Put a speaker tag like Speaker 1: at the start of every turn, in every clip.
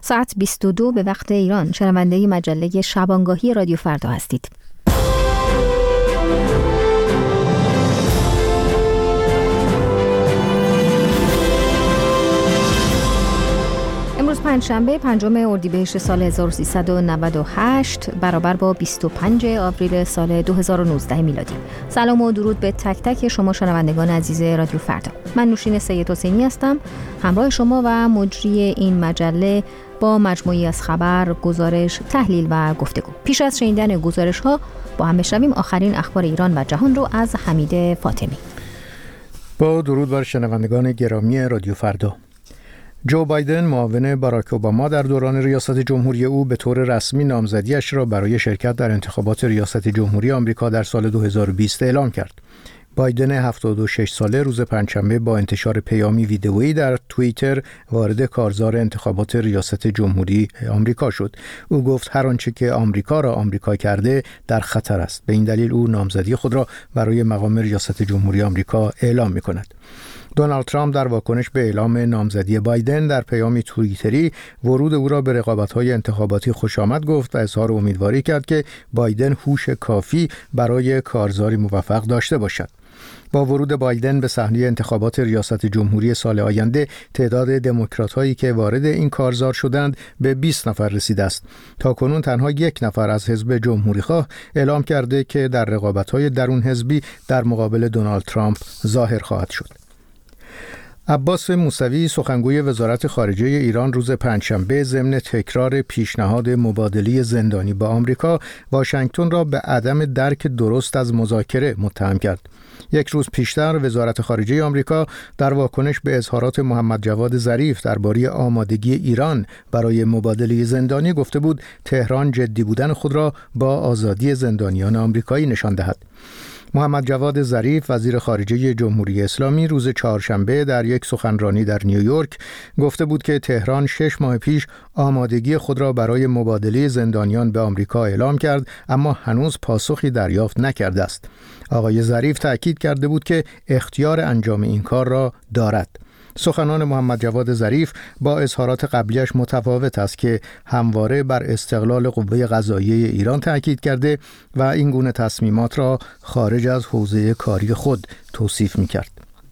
Speaker 1: ساعت 22 به وقت ایران شنونده مجله شبانگاهی رادیو فردا هستید. امروز پنجشنبه 5 اردیبهشت سال 1398 برابر با 25 آوریل سال 2019 میلادی. سلام و درود به تک تک شما شنوندگان عزیز رادیو فردا. من نوشین سید حسینی هستم، همراه شما و مجری این مجله با مجموعی از خبر، گزارش، تحلیل و گفتگو. پیش از شنیدن گزارش ها با هم بشنویم آخرین اخبار ایران و جهان رو از حمید فاطمی.
Speaker 2: با درود بر شنوندگان گرامی رادیو فردا. جو بایدن معاون باراک اوباما در دوران ریاست جمهوری او به طور رسمی نامزدیش را برای شرکت در انتخابات ریاست جمهوری آمریکا در سال 2020 اعلام کرد. بایدن 76 ساله روز پنجشنبه با انتشار پیامی ویدئویی در توییتر وارد کارزار انتخابات ریاست جمهوری آمریکا شد. او گفت هر آنچه که آمریکا را آمریکا کرده در خطر است. به این دلیل او نامزدی خود را برای مقام ریاست جمهوری آمریکا اعلام می‌کند. دونالد ترامپ در واکنش به اعلام نامزدی بایدن در پیامی توییتری ورود او را به رقابت‌های انتخاباتی خوشامد گفت و اظهار امیدواری کرد که بایدن هوش کافی برای کارزاری موفق داشته باشد. با ورود بایدن به صحنه انتخابات ریاست جمهوری سال آینده تعداد دموکرات‌هایی که وارد این کارزار شدند به 20 نفر رسیده است. تاکنون تنها 1 نفر از حزب جمهوری‌خواه اعلام کرده که در رقابت‌های درون حزبی در مقابل دونالد ترامپ ظاهر خواهد شد. عباس موسوی سخنگوی وزارت خارجه ایران روز پنجشنبه ضمن تکرار پیشنهاد مبادله زندانی با آمریکا واشنگتن را به عدم درک درست از مذاکره متهم کرد. یک روز پیشتر وزارت خارجه آمریکا در واکنش به اظهارات محمد جواد ظریف درباره آمادگی ایران برای مبادله زندانی گفته بود تهران جدی بودن خود را با آزادی زندانیان آمریکایی نشان دهد. محمد جواد ظریف وزیر خارجه جمهوری اسلامی روز چهارشنبه در یک سخنرانی در نیویورک گفته بود که تهران 6 ماه پیش آمادگی خود را برای مبادله زندانیان به آمریکا اعلام کرد، اما هنوز پاسخی دریافت نکرده است. آقای ظریف تأکید کرده بود که اختیار انجام این کار را دارد. سخنان محمد جواد ظریف با اظهارات قبلیش متفاوت است که همواره بر استقلال قوه قضاییه ایران تأکید کرده و این گونه تصمیمات را خارج از حوزه کاری خود توصیف می‌کرد.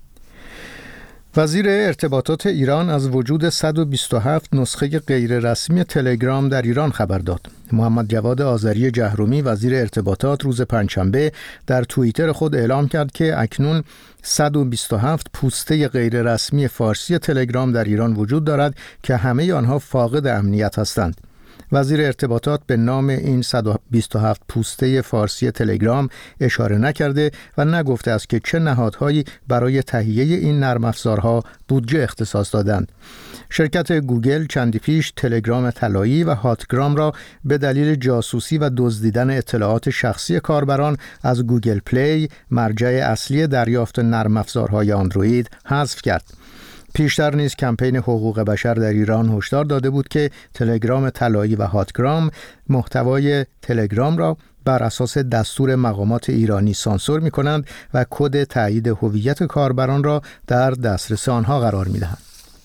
Speaker 2: وزیر ارتباطات ایران از وجود 127 نسخه غیررسمی تلگرام در ایران خبر داد. محمد جواد آذری جهرومی وزیر ارتباطات روز پنجشنبه در توییتر خود اعلام کرد که اکنون 127 پوسته غیررسمی فارسی تلگرام در ایران وجود دارد که همه آنها فاقد امنیت هستند. وزیر ارتباطات به نام این 127 پوسته فارسی تلگرام اشاره نکرده و نگفته است که چه نهادهایی برای تهیه این نرم افزارها بودجه اختصاص دادند. شرکت گوگل چندی پیش تلگرام طلایی و هاتگرام را به دلیل جاسوسی و دزدیدن اطلاعات شخصی کاربران از گوگل پلی، مرجع اصلی دریافت نرم افزارهای اندروید، حذف کرد. پیشتر نیز کمپین حقوق بشر در ایران هشدار داده بود که تلگرام طلایی و هاتگرام محتوای تلگرام را بر اساس دستور مقامات ایرانی سانسور می‌کنند و کد تایید هویت کاربران را در دسترس آنها قرار می‌دهند.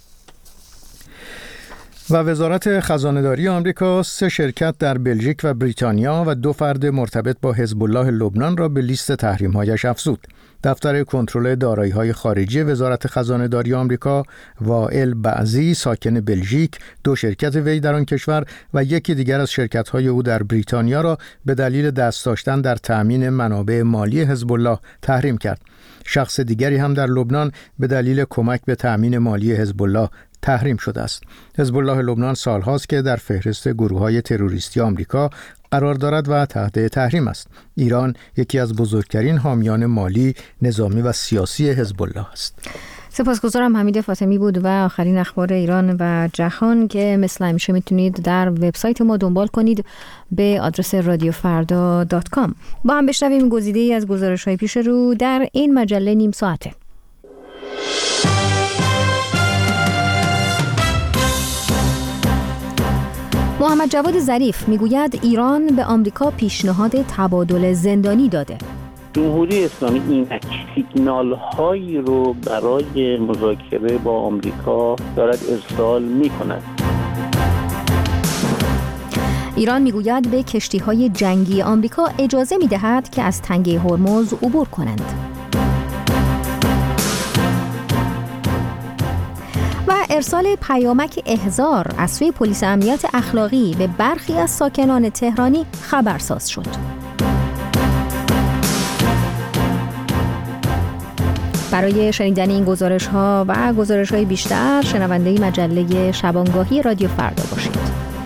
Speaker 2: و وزارت خزانه‌داری آمریکا 3 شرکت در بلژیک و بریتانیا و 2 فرد مرتبط با حزب الله لبنان را به لیست تحریم‌هایش افزود. دفتر کنترل دارایی‌های خارجی وزارت خزانه‌داری آمریکا وائل بعضی ساکن بلژیک، 2 شرکت وی در آن کشور و یکی دیگر از شرکت‌های او در بریتانیا را به دلیل دست داشتن در تأمین منابع مالی حزب الله تحریم کرد. شخص دیگری هم در لبنان به دلیل کمک به تأمین مالی حزب الله تحریم شده است. حزب الله لبنان سالهاست که در فهرست گروه‌های تروریستی آمریکا قرار دارد و تحت تحریم است. ایران یکی از بزرگترین حامیان مالی، نظامی و سیاسی حزب الله است.
Speaker 1: سپاسگزارم. حمید فاطمی بود و آخرین اخبار ایران و جهان که مثل همیشه میتونید در وبسایت ما دنبال کنید به آدرس radiofarda.com. با هم بشنویم گزیده‌ای از گزارش‌های پیش رو در این مجله نیم ساعته. محمد جواد ظریف میگوید ایران به آمریکا پیشنهاد تبادل زندانی داده.
Speaker 3: جمهوری اسلامی این سیگنال هایی رو برای مذاکره با آمریکا دارد ارسال می کند.
Speaker 1: ایران میگوید به کشتی‌های جنگی آمریکا اجازه می‌دهد که از تنگه هرمز عبور کنند. و ارسال پیامک احضار از سوی پلیس امنیت اخلاقی به برخی از ساکنان تهرانی خبرساز شد. برای شنیدن این گزارش‌ها و گزارش‌های بیشتر شنونده مجله شبانگاهی رادیو فردا باشید.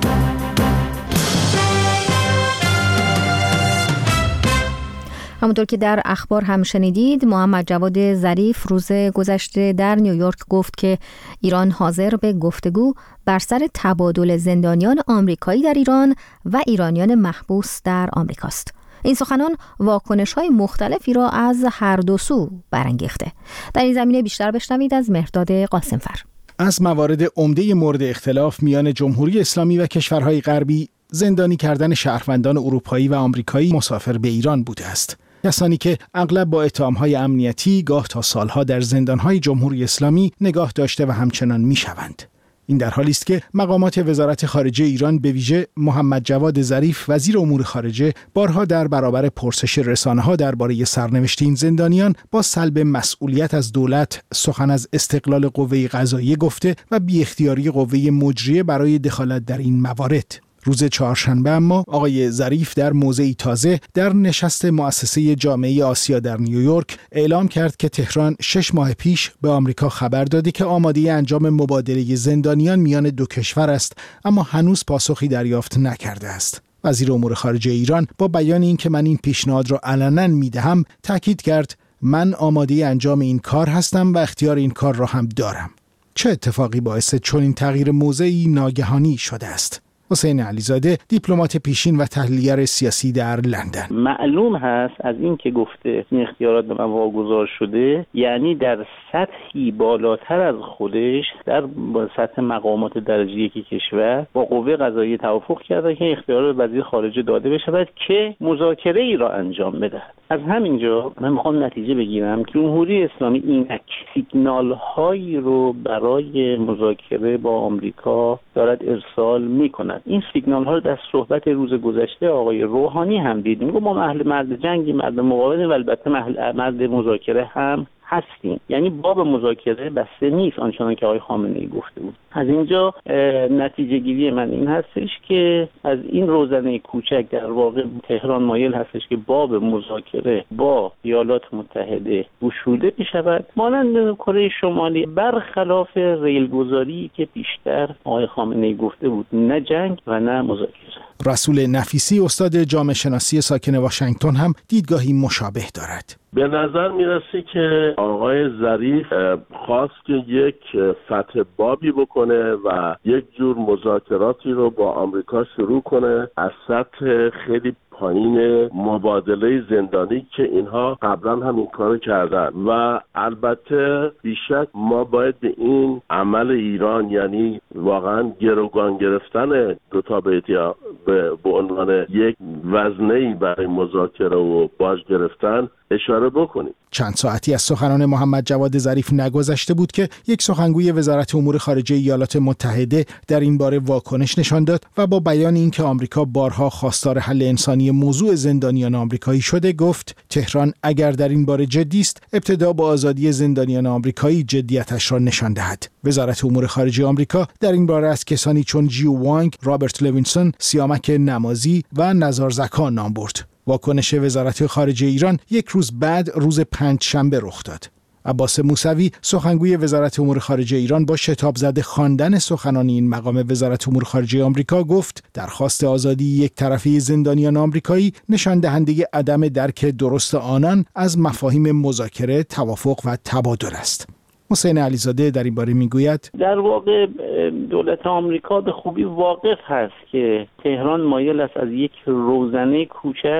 Speaker 1: همونطور که در اخبار هم شنیدید، محمد جواد ظریف روز گذشته در نیویورک گفت که ایران حاضر به گفتگو بر سر تبادل زندانیان آمریکایی در ایران و ایرانیان محبوس در آمریکاست. این سخنان واکنش‌های مختلفی را از هر دو سو برانگیخته. در این زمینه بیشتر بشنوید از مهرداد قاسمفر.
Speaker 4: از موارد عمده مورد اختلاف میان جمهوری اسلامی و کشورهای غربی زندانی کردن شهروندان اروپایی و آمریکایی مسافر به ایران بوده است. کسانی که اغلب با اتهام‌های امنیتی گاه تا سالها در زندان‌های جمهوری اسلامی نگاه داشته و همچنان می‌شوند. این در حالی است که مقامات وزارت خارجه ایران به ویژه محمد جواد ظریف وزیر امور خارجه بارها در برابر پرسش رسانه‌ها درباره سرنوشت این زندانیان با سلب مسئولیت از دولت سخن از استقلال قوه قضاییه گفته و بی اختیاری قوه مجریه برای دخالت در این موارد. روز چهارشنبه اما آقای ظریف در موضعی تازه در نشست مؤسسه جامعه آسیا در نیویورک اعلام کرد که تهران 6 ماه پیش به آمریکا خبر داده که آماده انجام مبادله زندانیان میان دو کشور است، اما هنوز پاسخی دریافت نکرده است. وزیر امور خارجه ایران با بیان اینکه من این پیشنهاد را علنا میدهم تاکید کرد من آماده انجام این کار هستم و اختیار این کار را هم دارم. چه اتفاقی باعث چنین تغییر موضعی ناگهانی شده است؟ حسین علیزاده، دیپلمات پیشین و تحلیلگر سیاسی در لندن.
Speaker 3: معلوم هست از این که گفته این اختیارات به من واگذار شده، یعنی در سطحی بالاتر از خودش، در سطح مقامات درجه یکی کشور با قوه قضاییه توافق کرده که اختیارات وزیر خارجه داده بشود که مذاکره ای را انجام بدهد. از همینجا من میخوام نتیجه بگیرم که جمهوری اسلامی اینک سیگنال هایی رو برای مذاکره با آمریکا دارد ارسال میکند. این سیگنال ها رو در صحبت روز گذشته آقای روحانی هم دیدیم. ما مرد جنگی، مرد مقاومت و البته مرد مذاکره هم هستیم. یعنی باب مذاکره بسته نیست آنچنان که آقای خامنه‌ای گفته بود. از اینجا نتیجه گیری من این هستش که از این روزنه کوچک در واقع تهران مایل هستش که باب مذاکره با ایالات متحده گشوده بشود، مانند کره شمالی، برخلاف ریلگذاری که بیشتر آقای خامنه‌ای گفته بود، نه جنگ و نه مذاکره.
Speaker 4: رسول نفیسی، استاد جامعه شناسی ساکن واشنگتن، هم دیدگاهی مشابه دارد.
Speaker 5: به نظر میرسه که آقای ظریف خواست که یک فتح بابی بکنه و یک جور مذاکراتی رو با آمریکا شروع کنه از سطح خیلی پایین مبادله زندانی که اینها قبلا هم این کارو کردن. و البته بیشک ما باید به این عمل ایران، یعنی واقعا گروگان گرفتن دو تا بیتیا به عنوان یک وزنه‌ای برای مذاکره و باج گرفتن اشاره بکنیم.
Speaker 4: چند ساعتی از سخنان محمد جواد ظریف نگذشته بود که یک سخنگوی وزارت امور خارجه ایالات متحده در این باره واکنش نشان داد و با بیان اینکه آمریکا بارها خواستار حل انسانی موضوع زندانیان آمریکایی شده گفت تهران اگر در این باره جدی است ابتدا با آزادی زندانیان آمریکایی جدیتش را نشان دهد. وزارت امور خارجه آمریکا در این باره از کسانی چون جیو وانگ، رابرت لوینسون، سیامک نمازی و نزار زکا نام برد. واکنش وزارت خارجه ایران یک روز بعد روز پنجشنبه رخ داد. عباس موسوی، سخنگوی وزارت امور خارجه ایران، با شتاب زده خواندن سخنان این مقام وزارت امور خارجه آمریکا گفت درخواست آزادی یک طرفه زندانیان آمریکایی نشان دهنده عدم درک درست آنان از مفاهیم مذاکره، توافق و تبادل است. حسین علیزاده در این باره میگوید
Speaker 3: در واقع دولت آمریکا به خوبی واقف هست که تهران مایل است از یک روزنه کوچک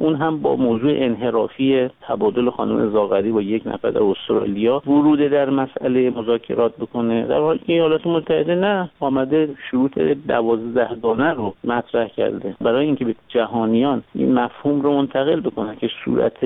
Speaker 3: اون هم با موضوع انحرافی تبادل خانم زاغری با یک نفر در استرالیا ورود در مسئله مذاکرات بکنه، در حالی که ایالات متحده نه، آمده شروط 12 گانه رو مطرح کرده برای اینکه به جهانیان این مفهوم رو منتقل بکنه که صورت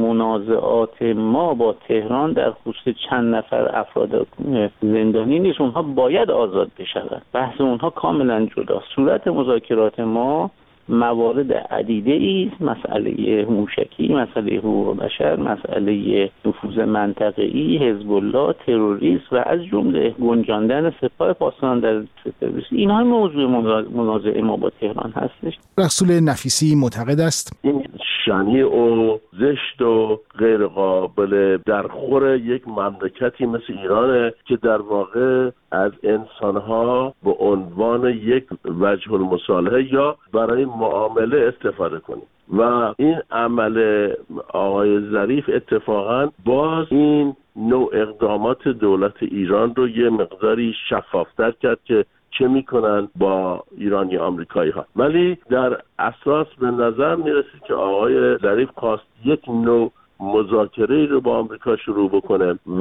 Speaker 3: منازعات ما با تهران در خصوص چند نفر افراد زندانی نیست، اونها باید آزاد بشوند. بحث اونها کاملا جداست. صورت مذاکرات ما موارد عدیده است، مسئله موشکی، مسئله حقوق بشر، مسئله نفوذ منطقه‌ای، حزب الله، تروریسم و از جمله گنجاندن سپاه پاسداران در تروریسم، اینها موضوع منازعه ما با تهران هستش.
Speaker 4: رسول نفیسی معتقد است
Speaker 5: این شنیع و زشت و غیر قابل درخور یک مملکتی مثل ایرانه که در واقع از انسانها به عنوان یک وجه المصالحه یا برای معامله استفاده کنیم و این عمل آقای ظریف اتفاقا باز این نوع اقدامات دولت ایران رو یه مقداری شفافتر کرد که چه میکنن با ایرانی آمریکایی ها. ولی در اساس به نظر میرسید که آقای ظریف خواست یک نوع مذاکره رو با آمریکا شروع بکنه و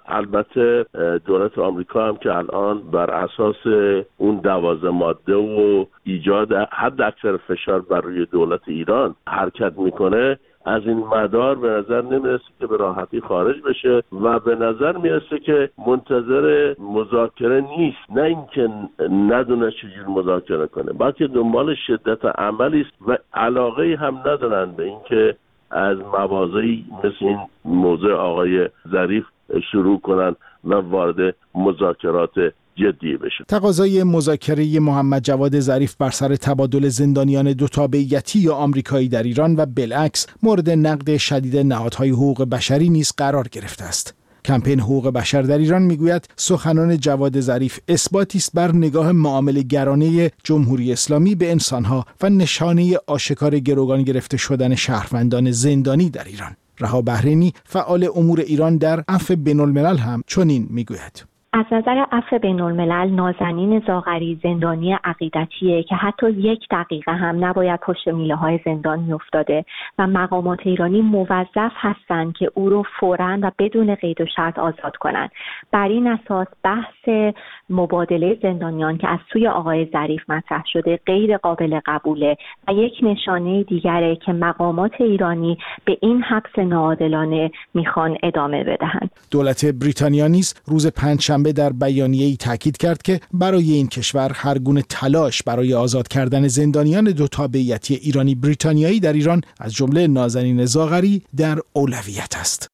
Speaker 5: البته دولت آمریکا هم که الان بر اساس اون 12 ماده و ایجاد حد اکثر فشار بر روی دولت ایران حرکت میکنه، از این مدار به نظر نمیرسه که به راحتی خارج بشه و به نظر میرسه که منتظر مذاکره نیست، نه اینکه ندونه چجور مذاکره کنه، بلکه دنبال شدت عملی است و علاقه هم ندارن به اینکه از مواضعی مثل این موضوع آقای ظریف شروع کنن و وارد مذاکرات جدی بشه.
Speaker 4: تقاضای مذاکره محمد جواد ظریف بر سر تبادل زندانیان دو تابعیتی یا آمریکایی در ایران و بالعکس مورد نقد شدید نهادهای حقوق بشری نیز قرار گرفته است. کمپین حقوق بشر در ایران میگوید سخنان جواد ظریف اثباتی است بر نگاه معامله‌گرانه جمهوری اسلامی به انسانها و نشانه آشکار گروگان گرفته شدن شهروندان زندانی در ایران. رها بحرینی فعال امور ایران در عفو بین‌الملل هم چنین میگوید:
Speaker 6: از نظر عفو بین‌الملل نازنین زاغری زندانی عقیدتیه که حتی 1 دقیقه هم نباید پشت میله‌های زندان میافتاده و مقامات ایرانی موظف هستند که او رو فوراً و بدون قید و شرط آزاد کنند. بر این اساس بحث مبادله زندانیان که از سوی آقای ظریف مطرح شده غیر قابل قبوله و یک نشانه دیگره که مقامات ایرانی به این حبس ناعادلانه میخوان ادامه بدهند.
Speaker 4: دولت بریتانیا نیز روز پنجشنبه در بیانیه‌ای تاکید کرد که برای این کشور هر گونه تلاش برای آزاد کردن زندانیان دو تابعیتی ایرانی بریتانیایی در ایران از جمله نازنین زاغری در اولویت است.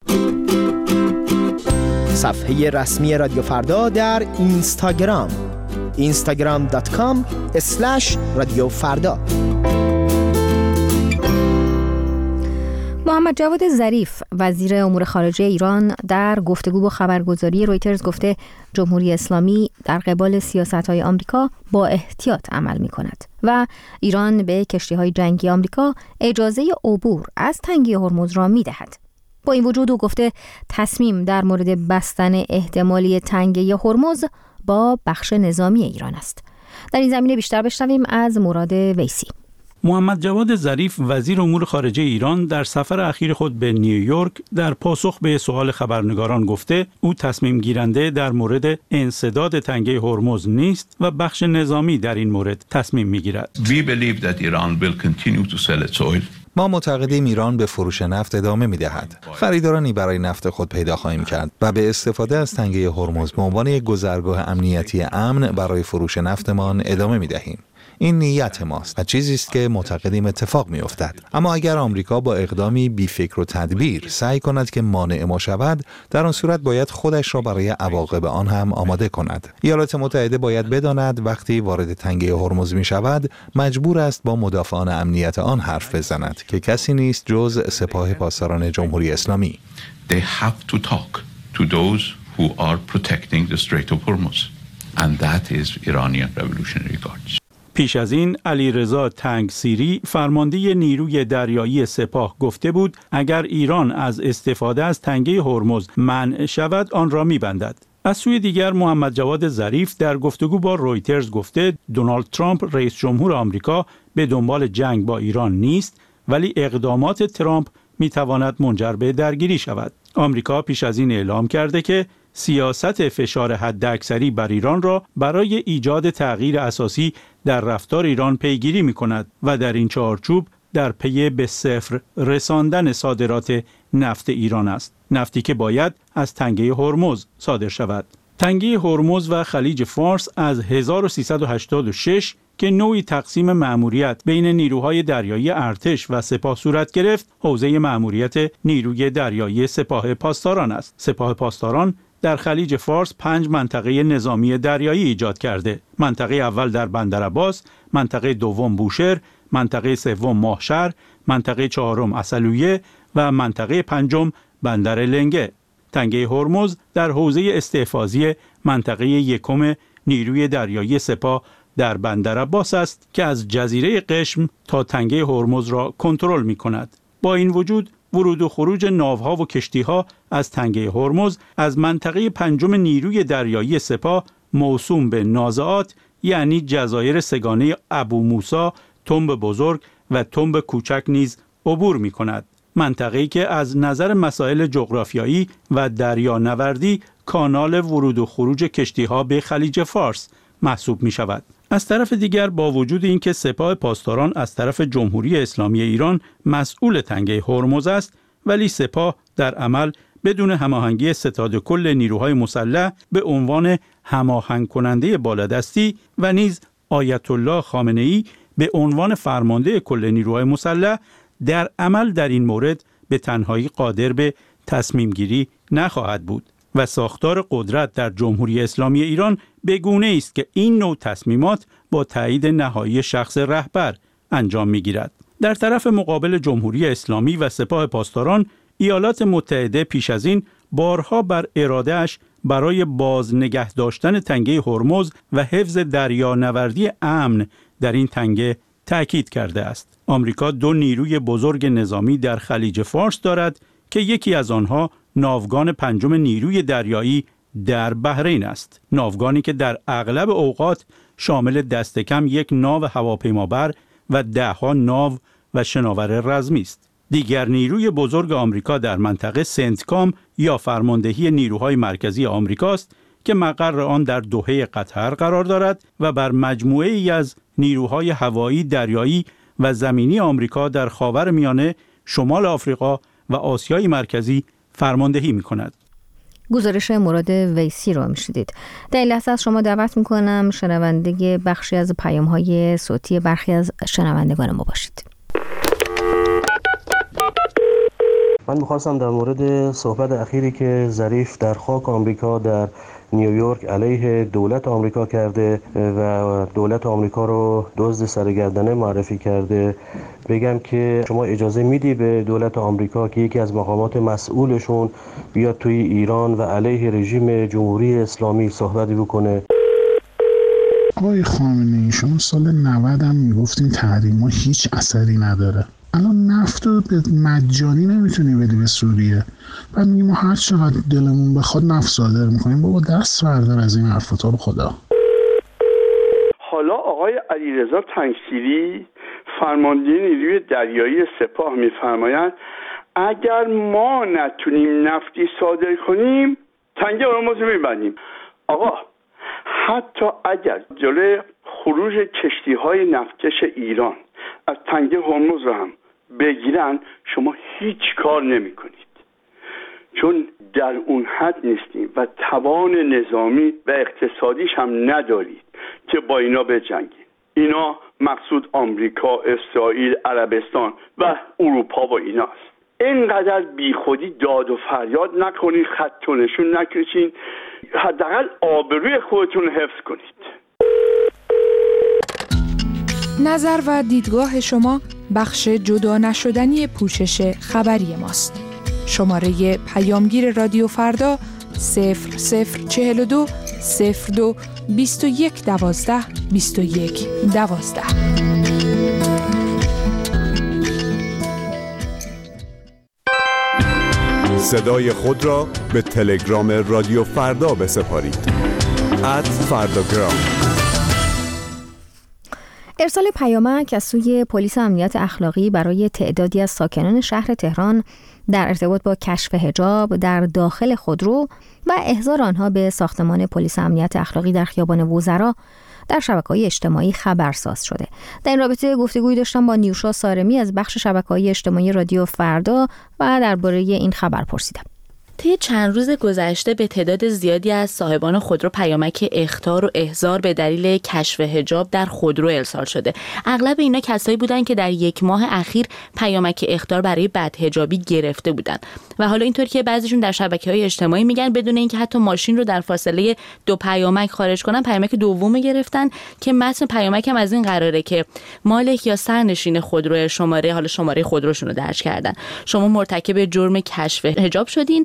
Speaker 7: صفحه رسمی رادیو فردا در اینستاگرام instagram.com/رادیوفردا.
Speaker 1: محمد جواد ظریف وزیر امور خارجه ایران در گفتگو با خبرگزاری رویترز گفته جمهوری اسلامی در قبال سیاست‌های آمریکا با احتیاط عمل می‌کند و ایران به کشتی‌های جنگی آمریکا اجازه عبور از تنگه هرمز را می‌دهد. با این وجود او گفته تصمیم در مورد بستن احتمالی تنگه هرمز با بخش نظامی ایران است. در این زمینه بیشتر بشنویم از مراد ویسی.
Speaker 8: محمد جواد ظریف وزیر امور خارجه ایران در سفر اخیر خود به نیویورک در پاسخ به سوال خبرنگاران گفته او تصمیم گیرنده در مورد انسداد تنگه هرمز نیست و بخش نظامی در این مورد تصمیم میگیرد.
Speaker 9: ما معتقدیم ایران به فروش نفت ادامه می‌دهد. خریدارانی برای نفت خود پیدا خواهیم کرد و به استفاده از تنگه هرمز به عنوان یک گذرگاه امنیتی امن برای فروش نفتمان ادامه می‌دهیم. این نیت ماست و چیزی است که معتقدیم اتفاق می‌افتد. اما اگر آمریکا با اقدامی بی فکر و تدبیر سعی کند که مانع ما شود، در آن صورت باید خودش را برای عواقب آن هم آماده کند. ایالات متحده باید بداند وقتی وارد تنگه هرمز می‌شود، مجبور است با مدافعان امنیت آن حرف بزند که کسی نیست جز سپاه پاسداران جمهوری اسلامی.
Speaker 10: They have to talk to those who are protecting the Strait of Hormuz and that is Iranian Revolutionary Guards.
Speaker 8: پیش از این علیرضا تنگسیری فرمانده نیروی دریایی سپاه گفته بود اگر ایران از استفاده از تنگه هرمز منع شود آن را می‌بندد. از سوی دیگر محمد جواد ظریف در گفتگو با رویترز گفته دونالد ترامپ رئیس جمهور آمریکا به دنبال جنگ با ایران نیست ولی اقدامات ترامپ میتواند منجر به درگیری شود. آمریکا پیش از این اعلام کرده که سیاست فشار حداکثری بر ایران را برای ایجاد تغییر اساسی در رفتار ایران پیگیری می‌کند و در این چارچوب در پی به صفر رساندن صادرات نفت ایران است. نفتی که باید از تنگه هرمز صادر شود. تنگه هرمز و خلیج فارس از 1386 که نوعی تقسیم مأموریت بین نیروهای دریایی ارتش و سپاه صورت گرفت، حوزه مأموریت نیروی دریایی سپاه پاسداران است. سپاه پاسداران در خلیج فارس 5 منطقه نظامی دریایی ایجاد کرده. منطقه اول در بندرعباس، منطقه دوم بوشهر، منطقه سوم ماهشهر، منطقه چهارم عسلویه و منطقه پنجم بندر لنگه. تنگه هرمز در حوزه استحفاظی منطقه یکم نیروی دریایی سپاه در بندرعباس است که از جزیره قشم تا تنگه هرمز را کنترل می کند. با این وجود ورود و خروج ناوها و کشتیها از تنگه هرمز از منطقه پنجم نیروی دریایی سپاه موسوم به نازعات، یعنی جزایر سگانه ابو موسی، تنب بزرگ و تنب کوچک نیز عبور می کند. منطقه‌ای که از نظر مسائل جغرافیایی و دریانوردی کانال ورود و خروج کشتی‌ها به خلیج فارس محسوب می شود. از طرف دیگر با وجود اینکه سپاه پاسداران از طرف جمهوری اسلامی ایران مسئول تنگه هرمز است، ولی سپاه در عمل بدون هماهنگی ستاد کل نیروهای مسلح به عنوان هماهنگ کننده بالادستی و نیز آیت الله خامنه‌ای به عنوان فرمانده کل نیروهای مسلح در عمل در این مورد به تنهایی قادر به تصمیم گیری نخواهد بود و ساختار قدرت در جمهوری اسلامی ایران به گونه‌ای است که این نوع تصمیمات با تایید نهایی شخص رهبر انجام می‌گیرد. در طرف مقابل جمهوری اسلامی و سپاه پاسداران، ایالات متحده پیش از این بارها بر اراده‌اش برای باز نگه داشتن تنگه هرمز و حفظ دریانوردی امن در این تنگه تأکید کرده است. آمریکا 2 نیروی بزرگ نظامی در خلیج فارس دارد که یکی از آنها ناوگان پنجم نیروی دریایی در بحرین است. ناوگانی که در اغلب اوقات شامل دست کم 1 ناو هواپیمابر و 10 ناو و شناور رزمی است. دیگر نیروی بزرگ آمریکا در منطقه سنتکام یا فرماندهی نیروهای مرکزی آمریکاست که مقر آن در دوحه قطر قرار دارد و بر مجموعه ای از نیروهای هوایی، دریایی و زمینی آمریکا در خاورمیانه، شمال آفریقا و آسیای مرکزی فرماندهی می‌کند.
Speaker 1: گزارش مراد ویسی رو میشنیدید. در این لحظه از شما دعوت میکنم شنونده بخشی از پیام‌های صوتی برخی از شنوندگان ما باشید.
Speaker 11: من میخواستم در مورد صحبت اخیری که ظریف در خاک آمریکا در نیویورک علیه دولت آمریکا کرده و دولت آمریکا رو دزد سرگردنه معرفی کرده بگم که شما اجازه میدی به دولت آمریکا که یکی از مقامات مسئولشون بیاد توی ایران و علیه رژیم جمهوری اسلامی صحبتی بکنه؟
Speaker 12: آقای خامنه‌ای، شما سال 90 هم میگفتین تحریما هیچ اثری نداره. الان نفت رو به مجانی نمیتونی بدی به سوریه. بعد میگیم ما هر چقدر دلمون بخواد نفت صادر میکنیم. بابا دست بردار از این حرفا، تو رو خدا.
Speaker 13: حالا آقای علیرضا تنگسیری فرمانده نیروی دریایی سپاه میفرمایند اگر ما نتونیم نفتی صادر کنیم تنگه هرمز رو میبندیم. آقا حتی اگر جلوی خروج کشتی‌های نفتکش ایران از تنگه هرمز رو هم بگیرن شما هیچ کار نمی کنید، چون در اون حد نیستیم و توان نظامی و اقتصادیش هم ندارید که با اینا بجنگید. اینا مقصود آمریکا، اسرائیل، عربستان و اروپا و ایناست. اینقدر بی خودی داد و فریاد نکنید، خط و نشون نکشید، حداقل آبروی خودتون حفظ کنید.
Speaker 14: نظر و دیدگاه شما بخش جدا نشدنی پوشش خبری ماست. شماره پیامگیر رادیو فردا 0042 02 21 12 21 12.
Speaker 15: صدای خود را به تلگرام رادیو فردا بسپارید. @فرداگرام.
Speaker 1: ارسال پیامک از سوی پلیس امنیت اخلاقی برای تعدادی از ساکنان شهر تهران در ارتباط با کشف حجاب در داخل خودرو و احضار آنها به ساختمان پلیس امنیت اخلاقی در خیابان وزرا در شبکه‌های اجتماعی خبرساز شده. در این رابطه گفتگویی داشتم با نیوشا سارمی از بخش شبکه‌های اجتماعی رادیو فردا و درباره این خبر پرسیدم.
Speaker 16: طی چند روز گذشته به تعداد زیادی از صاحبان خودرو پیامک اخطار و احضار به دلیل کشف حجاب در خودرو ارسال شده. اغلب اینا کسایی بودن که در یک ماه اخیر پیامک اخطار برای بدحجابی گرفته بودن و حالا اینطور که بعضیشون در شبکه‌های اجتماعی میگن بدون اینکه حتی ماشین رو در فاصله 2 پیامک خارج کنن پیامک دوم گرفتن که متن پیامک هم از این قراره که مالک یا سرنشین خودرو شماره خودروشون رو درج کردن. شما مرتکب جرم کشف حجاب شدین،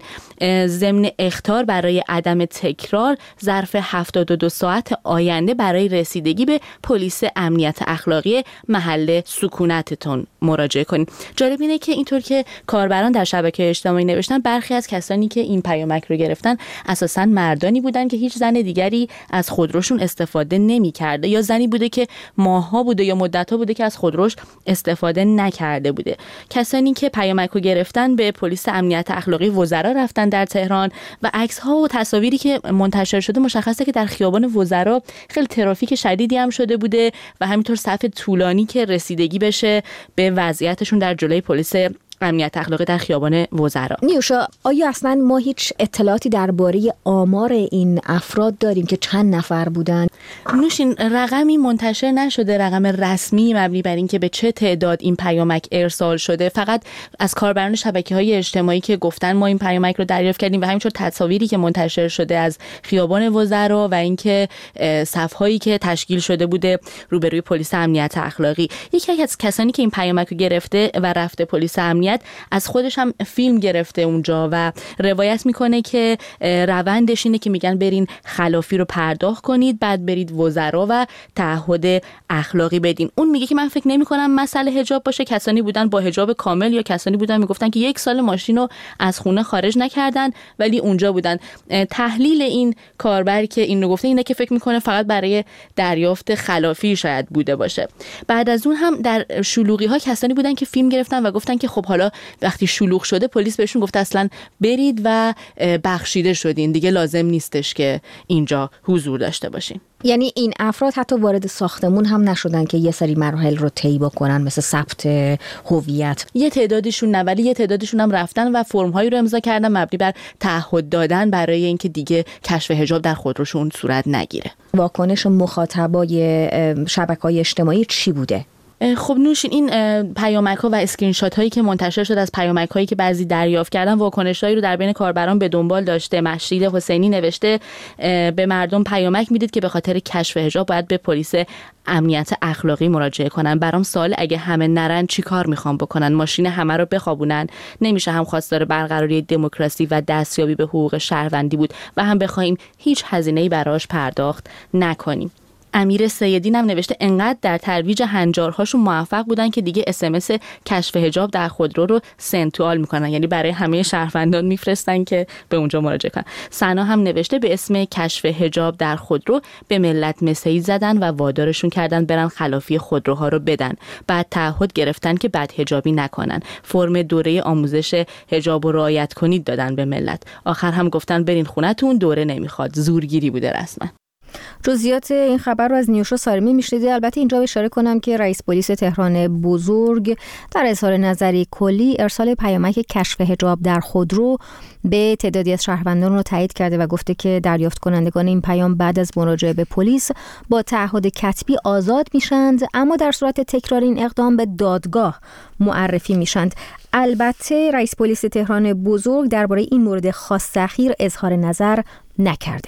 Speaker 16: ضمن اخطار برای عدم تکرار ظرف 72 ساعت آینده برای رسیدگی به پلیس امنیت اخلاقی محل سکونتتون مراجعه کنید. جالب اینه که اینطور که کاربران در شبکه اجتماعی نوشتن برخی از کسانی که این پیامک رو گرفتن اساساً مردانی بودن که هیچ زن دیگری از خودروشون استفاده نمی‌کرده یا زنی بوده که ماه‌ها بوده یا مدت‌ها بوده که از خودروش استفاده نکرده بوده. کسانی که پیامک رو گرفتن به پلیس امنیت اخلاقی وزرا رفتن در تهران و عکس‌ها و تصاویری که منتشر شده مشخصه که در خیابان وزرا خیلی ترافیک شدیدی هم شده بوده و همینطور صف طولانی که رسیدگی بشه به وضعیتشون در جلوی پلیس امنیت اخلاقی در خیابان وزرا.
Speaker 1: نیوشا، آیا اصلا ما هیچ اطلاعاتی درباره آمار این افراد داریم که چند نفر بودن؟
Speaker 16: نوشین، رقمی منتشر نشده، رقم رسمی مبنی بر این که به چه تعداد این پیامک ارسال شده. فقط از کاربران شبکه‌های اجتماعی که گفتن ما این پیامک رو دریافت کردیم و همینطور تصاویری که منتشر شده از خیابان وزرا و اینکه صف‌هایی که تشکیل شده بوده روبروی پلیس امنیت اخلاقی. یکی از کسانی که این پیامک رو گرفته و رفته پلیس امنیت از خودش هم فیلم گرفته اونجا و روایت میکنه که روندش اینه که میگن برین خلافی رو پرداخت کنید، بعد برید وزرا و تعهد اخلاقی بدین. اون میگه که من فکر نمیکنم مسئله حجاب باشه، کسانی بودن با حجاب کامل یا کسانی بودن میگفتن که 1 سال ماشین رو از خونه خارج نکردن ولی اونجا بودن. تحلیل این کاربر که اینو گفته اینه که فکر میکنه فقط برای دریافت خلافی شاید بوده باشه. بعد از اون هم در شلوغی ها کسانی بودن که فیلم گرفتن و گفتن که خب حالا وقتی شلوغ شده پلیس بهشون گفته اصلا برید و بخشیده شدین، دیگه لازم نیستش که اینجا حضور داشته باشین.
Speaker 1: یعنی این افراد حتی وارد ساختمون هم نشدن که یه سری مراحل رو طی بکنن مثل ثبت هویت؟
Speaker 16: یه تعدادشون نه، ولی یه تعدادشون هم رفتن و فرم‌هایی رو امضا کردن مبنی بر تعهد دادن برای اینکه دیگه کشف حجاب در خودروشون صورت نگیره.
Speaker 1: واکنش مخاطبای شبکه‌های اجتماعی چی بوده؟
Speaker 16: خب نوشین، این پیامک ها و اسکرین شات هایی که منتشر شده از پیامک هایی که بعضی دریافت کردن واکنشایی رو در بین کاربران به دنبال داشته. مشید حسینی نوشته به مردم پیامک میدید که به خاطر کشف حجاب باید به پلیس امنیت اخلاقی مراجعه کنن. برام سوال اگه همه نرن چی کار میخوان بکنن؟ ماشین همه رو بخوابونن؟ نمیشه هم خواستار برقراری دموکراسی و دستیابی به حقوق شهروندی بود و هم بخوایم هیچ هزینه‌ای براش پرداخت نکنیم. امیر سیدین هم نوشته انقدر در ترویج هنجارهاشون موفق بودن که دیگه SMS کشف حجاب در خودرو رو سنتوال میکنن، یعنی برای همه شهروندان میفرستن که به اونجا مراجعه کنن. سنا هم نوشته به اسم کشف حجاب در خودرو به ملت مسیج زدن و وادارشون کردن برن خلافی خودروها رو بدن. بعد تعهد گرفتن که بدحجابی نکنن. فرم دوره آموزش حجاب رو رعایت کنید دادن به ملت. آخر هم گفتن برین خونتون، دوره نمیخواد. زورگیری بوده رسما.
Speaker 1: جزئیات این خبر رو از نیوشا سارمی میشنیدید. البته اینجا اشاره کنم که رئیس پلیس تهران بزرگ در اظهار نظری کلی ارسال پیامک کشف حجاب در خودرو به تعدادی از شهروندان رو تایید کرده و گفته که دریافت کنندگان این پیام بعد از مراجعه به پلیس با تعهد کتبی آزاد میشند، اما در صورت تکرار این اقدام به دادگاه معرفی میشند. البته رئیس پلیس تهران بزرگ درباره این مورد خاص اخیر اظهار نظر نکرده.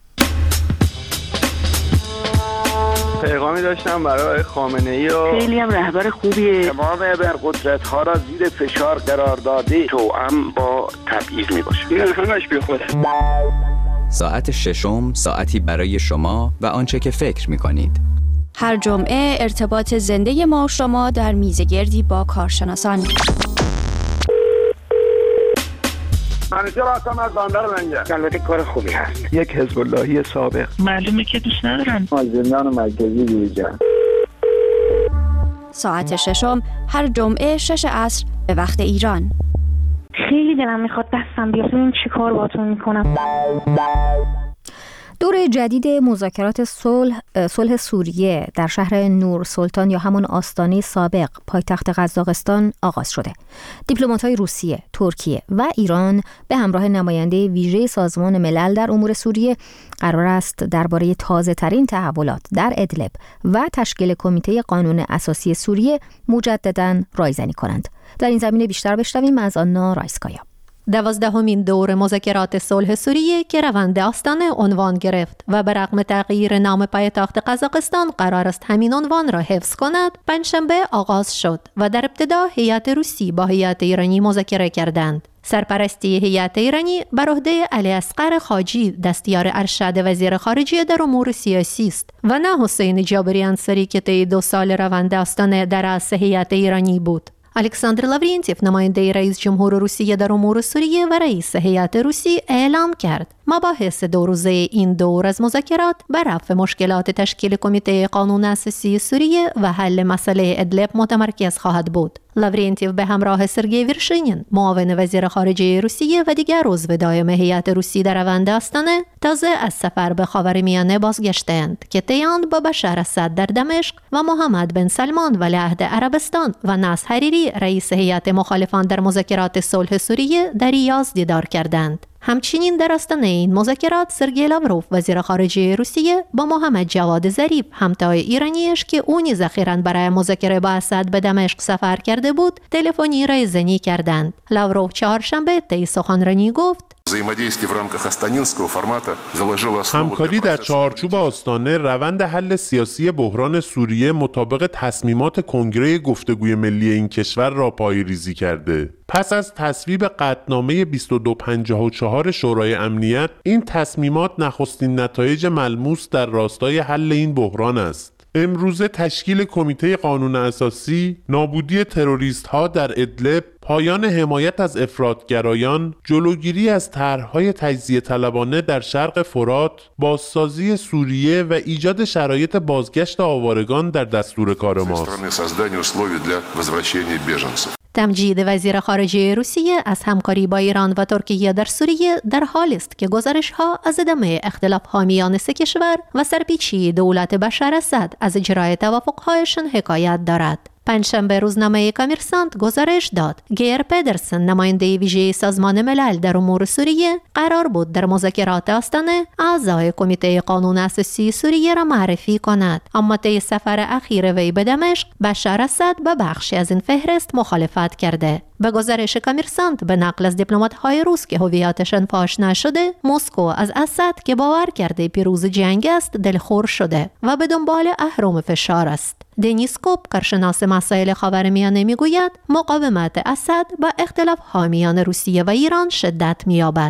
Speaker 17: پیغامی داشتم برای خامنه‌ای و
Speaker 18: خیلی هم رهبر خوبیه.
Speaker 19: تمام ابرقدرت‌ها را زیر فشار قرار داده توأم با تبعیض میباشه.
Speaker 17: این همش بی خوده.
Speaker 20: ساعت ششم، ساعتی برای شما و آنچه که فکر می‌کنید.
Speaker 21: هر جمعه ارتباط زنده ما و شما در میزگردی با کارشناسان.
Speaker 19: منیجر هستم از بندر منجر. البته کار خوبی هست.
Speaker 17: یک حزب اللهی سابق.
Speaker 18: معلومه که دوست ندارن.
Speaker 19: از زندان مرکزی بیرون.
Speaker 21: ساعت ششم هر جمعه 6 عصر به وقت ایران.
Speaker 6: خیلی دلم میخواد دستم بیاد ببینم چی کار باهاتون میکنم.
Speaker 1: دور جدید مذاکرات صلح سوریه در شهر نور سلطان یا همون آستانه سابق پایتخت قزاقستان آغاز شده. دیپلمات‌های روسیه، ترکیه و ایران به همراه نماینده ویژه سازمان ملل در امور سوریه قرار است درباره تازه‌ترین تحولات در ادلب و تشکیل کمیته قانون اساسی سوریه مجدداً رایزنی کنند. در این زمینه بیشتر بشنویم از آنا رایسکایا.
Speaker 18: 12مین دور مذاکرات صلح سوریه که روند آستانه عنوان گرفت و به رغم تغییر نام پایتخت قزاقستان قرار است همین عنوان را حفظ کند، پنجشنبه آغاز شد و در ابتدا هیئت روسی با هیئت ایرانی مذاکره کردند. سرپرستی هیئت ایرانی بر عهده علی اصغر خاجی دستیار ارشد وزیر خارجه در امور سیاسی است و نه حسین جابری انصاری که طی 2 سال روند آستانه در رأس هیئت ایرانی بود. الکساندر لاورینتیف نماینده رئیس جمهور روسیه در امور سوریه و رئیس هیئت روسی اعلام کرد مباحث 2 روزه این دور از مذاکرات بر رفع مشکلات تشکیل کمیته قانون اساسی سوریه و حل مسئله ادلب متمرکز خواهد بود. لاورینتیف به همراه سرگئی ورشینین معاون وزیر خارجه روسیه و دیگر عضو دائم هیئت روسی در روند آستانه تازه از سفر به خاورمیانه بازگشتند که طی آن با بشار اسد در دمشق و محمد بن سلمان ولیعهد عربستان و ناصر حریری رئیس هیئت مخالفان در مذاکرات صلح سوریه در ریاض دیدار کردند. همچنین در آستانه این مذاکرات سرگئی لاوروف وزیر خارجه روسیه با محمد جواد ظریف همتای ایرانیش که او نیز اخیراً برای مذاکره با اسد به دمشق سفر کرده بود تلفنی رایزنی کردند. لاوروف چهارشنبه طی سخنرانی گفت
Speaker 22: همکاری در چارچوب آستانه روند حل سیاسی بحران سوریه مطابق تصمیمات کنگره گفتگوی ملی این کشور را پایه‌ریزی کرده. پس از تصویب قطعنامه 2254 شورای امنیت، این تصمیمات نخستین نتایج ملموس در راستای حل این بحران است. امروزه تشکیل کمیته قانون اساسی، نابودی تروریست ها در ادلب، پایان حمایت از افراطگرایان، جلوگیری از طرح‌های تجزیه طلبانه در شرق فرات، بازسازی سوریه و ایجاد شرایط بازگشت آوارگان در دستور کار ماست.
Speaker 18: تمجید وزیر خارجه روسیه از همکاری با ایران و ترکیه در سوریه در حالی است که گزارش‌ها از ادامه اختلاف‌ها میان 3 کشور و سرپیچی دولت بشار اسد از اجرای توافق‌هایشان حکایت دارد. پنجشنبه روزنامه کامرسانت گزارش داد گیر پدرسن نماینده ویژه سازمان ملل در امور سوریه قرار بود در مذاکرات آستانه اعضای کمیته قانون اساسی سوریه را معرفی کند، اما طی سفر اخیر وی به دمشق بشار اسد به بخشی از این فهرست مخالفت کرده. به گزارش کامرسانت به نقل از دیپلمات‌های روس که هویتشان فاش نشده، مسکو از اسد که باور کرده پیروز جنگ است دلخور شده و به دنبال اهرم فشار است. دنیس کوب کارشناس مسائل خاورمیانه میگوید مقاومت اسد با اختلاف‌ها میان روسیه و ایران شدت می‌یابد.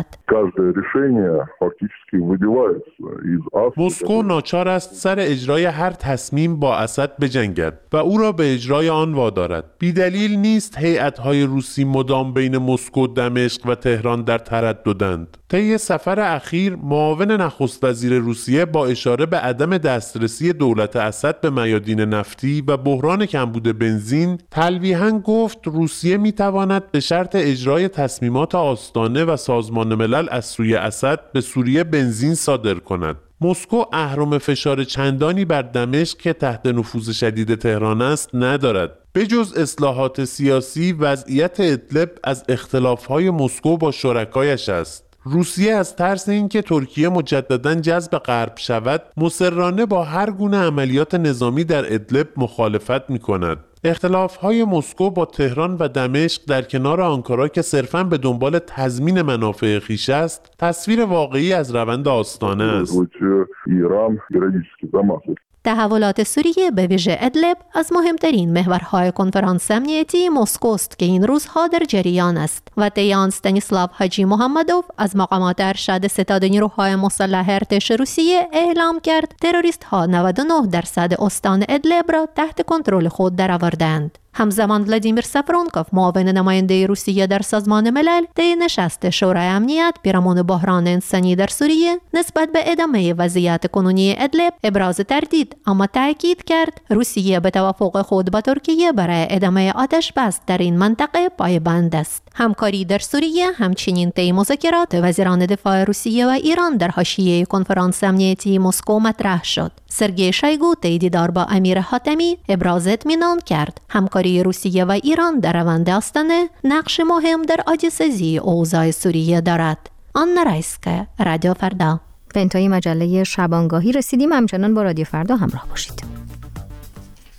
Speaker 22: مسکو ناچار است سر اجرای هر تصمیم با اسد بجنگد و او را به اجرای آن وادارد. بی‌دلیل نیست هیئت‌های روسی مدام بین مسکو، دمشق و تهران در ترددند. طی سفر اخیر معاون نخست وزیر روسیه با اشاره به عدم دسترسی دولت اسد به میادین نفتی و بحران کمبود بنزین تلویحاً گفت روسیه می‌تواند به شرط اجرای تصمیمات آستانه و سازمان ملل از سوی اسد به سوریه بنزین صادر کند. مسکو اهرم فشار چندانی بر دمشق که تحت نفوذ شدید تهران است ندارد. به جز اصلاحات سیاسی، وضعیت ادلب از اختلاف‌های مسکو با شرکایش است. روسیه از ترس اینکه ترکیه مجدداً جذب غرب شود، مصرانه با هر گونه عملیات نظامی در ادلب مخالفت می‌کند. اختلاف‌های مسکو با تهران و دمشق در کنار آنکارا که صرفاً به دنبال تضمین منافع خویش است، تصویر واقعی از روند آستانه است.
Speaker 18: تحولات سوریه به ویژه ادلب از مهمترین محورهای کنفرانس امنیتی مسکو است که این روزها در جریان است و طی آن استانیسلاو حاجی محمدوف از مقامات ارشد ستاد نیروهای مسلح ارتش روسیه اعلام کرد تروریست ها 99% استان ادلب را تحت کنترل خود درآوردند. همزمان ولادیمیر سافرونکوف معاون نماینده روسیه در سازمان ملل در نشست شورای امنیت پیرامون بحران انسانی در سوریه نسبت به ادامه وضعیت کنونی ادلب ابراز تردید اما تاکید کرد روسیه به توافق خود با ترکیه برای ادامه آتش بس در این منطقه پایبند است. همکاری در سوریه همچنین طی مذاکرات وزیران دفاع روسیه و ایران در حاشیه کنفرانس امنیتی مسکو مطرح شد. سرگئی شویگو طی دیدار با امیر حاتمی ابراز اطمینان کرد همکاری روسیه و ایران در روند آستانه نقش مهم در آجزسازی اوضاع سوریه دارد. آنا رایسکا، رادیو فردا.
Speaker 1: به انتهای مجله شبانگاهی رسیدیم. همچنان با رادیو فردا همراه باشید.